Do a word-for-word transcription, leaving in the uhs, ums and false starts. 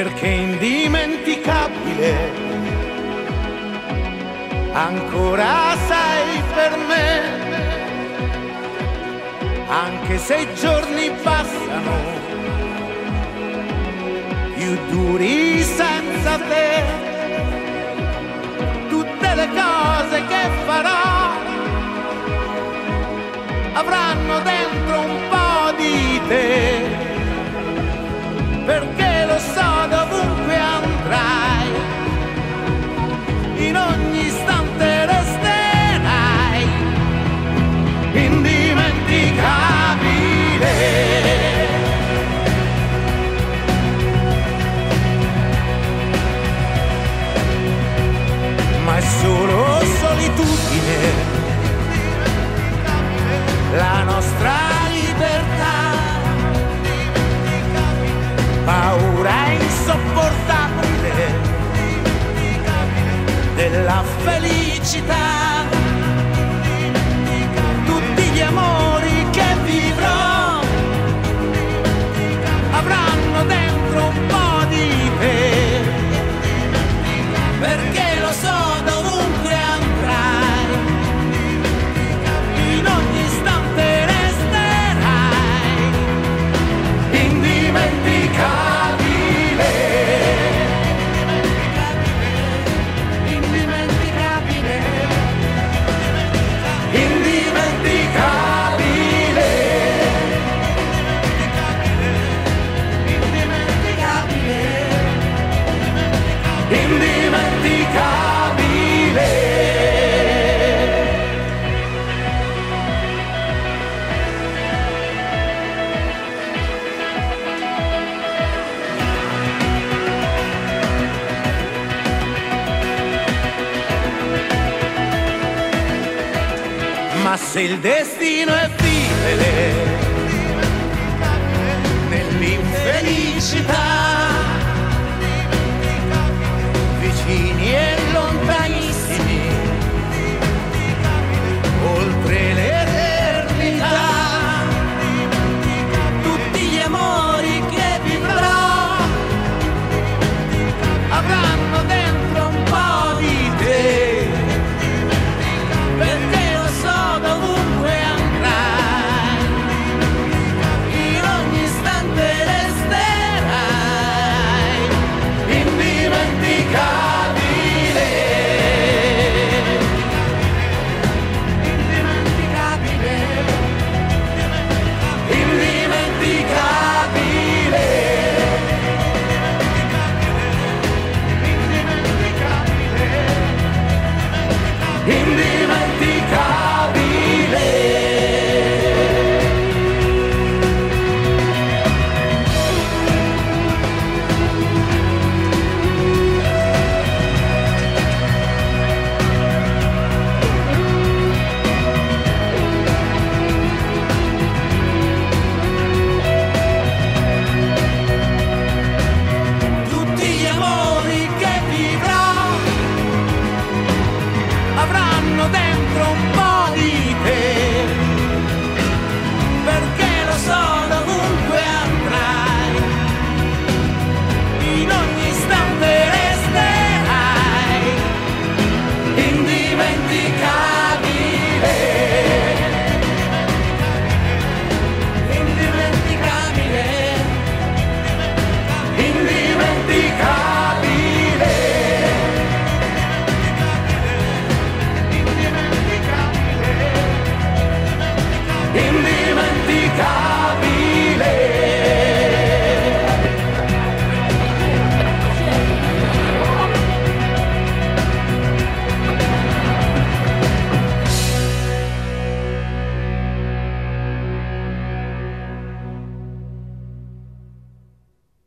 perché indimenticabile ancora sei per me, anche se i giorni passano più duri senza te. Tutte le cose che farò avranno dentro un po' di te, perché lo so dovunque andrai, in ogni istante resterai indimenticabile. Ma è solo solitudine la nostra libertà, paura insopportabile della felicità. Tutti gli amori che vivrò avranno dentro un po' di te, perché lo so dovunque andrai, in ogni istante resterai indimenticabile. Indimenticabile. Indimenticabile. Indimenticabile. Indimenticabile. Ma se il destino è vivere nell'infelicità, vicini e lontanissimi, oltre l'eternità, tutti gli amori che vivrò avranno dentro un po' di te, perché lo so dovunque andrai, in ogni istante resterai indimenticabile. Indimenticabile. Indimenticabile. Indimenticabile. Tutti gli amori che vivrò avranno dentro un po'